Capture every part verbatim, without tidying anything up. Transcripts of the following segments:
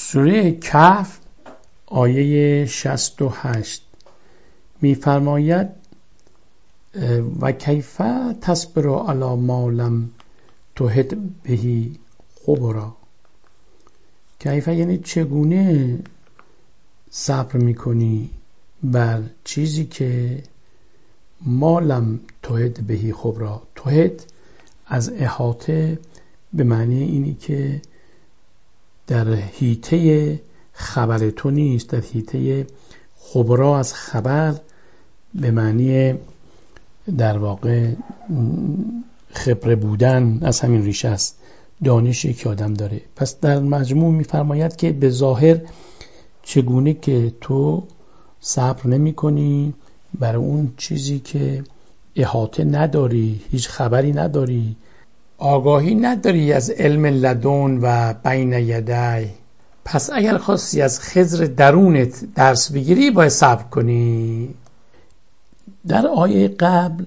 سوره کهف آیه شصت و هشت می‌فرماید و کیف تصبر علی ما لم تحط به خبرا. کیف یعنی چگونه صبر میکنی بر چیزی که ما لم تحط به خبرا. تحط از احاطه به معنی اینی که در حیطه خبر تو نیست، در حیطه خبرا از خبر به معنی در واقع خبره بودن از همین ریشه است، دانشی که آدم داره. پس در مجموع می‌فرماید که به ظاهر چگونه که تو صبر نمی کنی برای اون چیزی که احاطه نداری، هیچ خبری نداری، آگاهی نداری از علم لدن و بین یدی. پس اگر خواستی از خضر درونت درس بگیری باید صبر کنی. در آیه قبل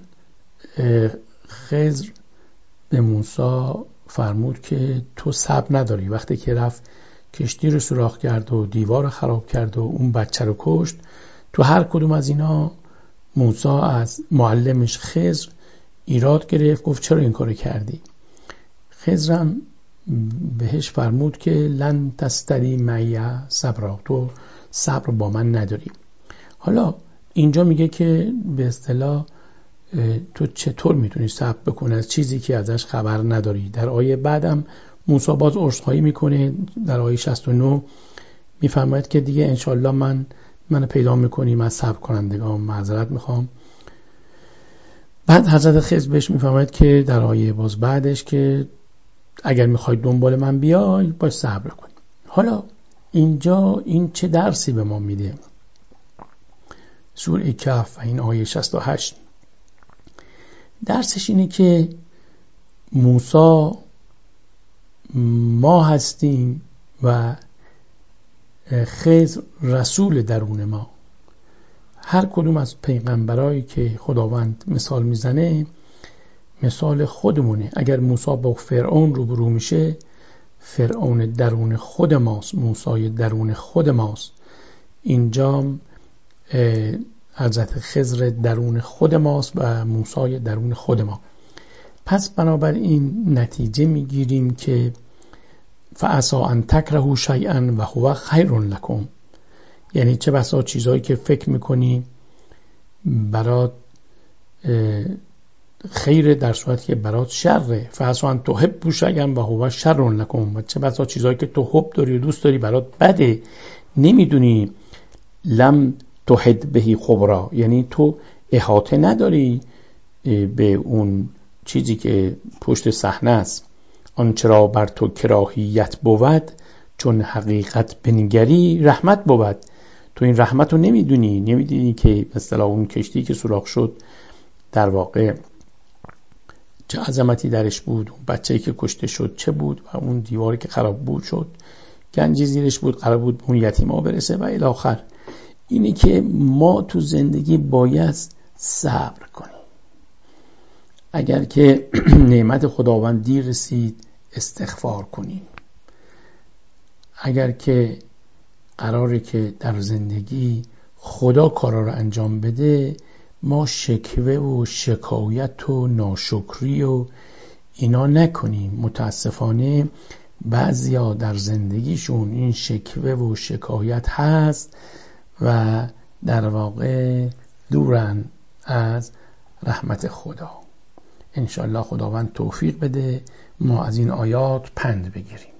خضر به موسی فرمود که تو صبر نداری. وقتی که رفت کشتی رو سوراخ کرد و دیوار رو خراب کرد و اون بچه رو کشت، تو هر کدوم از اینا موسی از معلمش خضر ایراد گرفت، گفت چرا این کارو کردی؟ خضرم بهش فرمود که لن تستری معی صبرا، تو صبر با من نداری. حالا اینجا میگه که به اصطلاح تو چطور میتونی صبر بکنی از چیزی که ازش خبر نداری. در آیه بعدم موسی باز عذرخواهی میکنه. در آیه شصت و نه میفرماید که دیگه انشالله من منو پیدا میکنی، من صبر کنندگان، معذرت میخوام. بعد حضرت خضر بهش میفرماید که در آیه باز بعدش که اگر میخوای دنبال من بیای باید صبر کن. حالا اینجا این چه درسی به ما میده؟ سوره کهف و این آیه شصت و هشت درسش اینه که موسی ما هستیم و خضر رسول درون ما. هر کدوم از پیغمبرایی که خداوند مثال میزنه مثال خودمونه. اگر موسی با فرعون روبرو میشه، فرعون درون خود ماست، موسی درون خود ماست. اینجا حضرت خضر درون خود ماست و موسی درون خود ما. پس بنابراین نتیجه میگیریم که فعسى ان تکرهوا شیئا و هو خیر لکم، یعنی چه بسا چیزایی که فکر میکنی برات خیر در صورتی که برات شره. فعسى ان تحبوا شیئا و هو شر لکم، و چه بسا چیزایی که تو حب داری و دوست داری برات بده، نمیدونی. لم تحط به خبرا یعنی تو احاطه نداری به اون چیزی که پشت صحنه است. آنچه را بر تو کراهیت بود چون حقیقت بنگری رحمت بود. تو این رحمت رو نمیدونی، نمیدونی که مثلا اون کشتی که سوراخ شد در واقع چه عظمتی درش بود، اون بچه‌ای که کشته شد چه بود، و اون دیواری که خراب بود شد گنجی زیرش بود، قرار بود اون یتیما برسه و الی آخر. اینه که ما تو زندگی باید صبر کنیم. اگر که نعمت خداوند دیر رسید استغفار کنیم. اگر که قراره که در زندگی خدا کارا رو انجام بده، ما شکوه و شکایت و ناشکری و اینا نکنیم. متاسفانه بعضیا در زندگیشون این شکوه و شکایت هست و در واقع دورن از رحمت خدا. انشالله خداوند توفیق بده ما از این آیات پند بگیریم.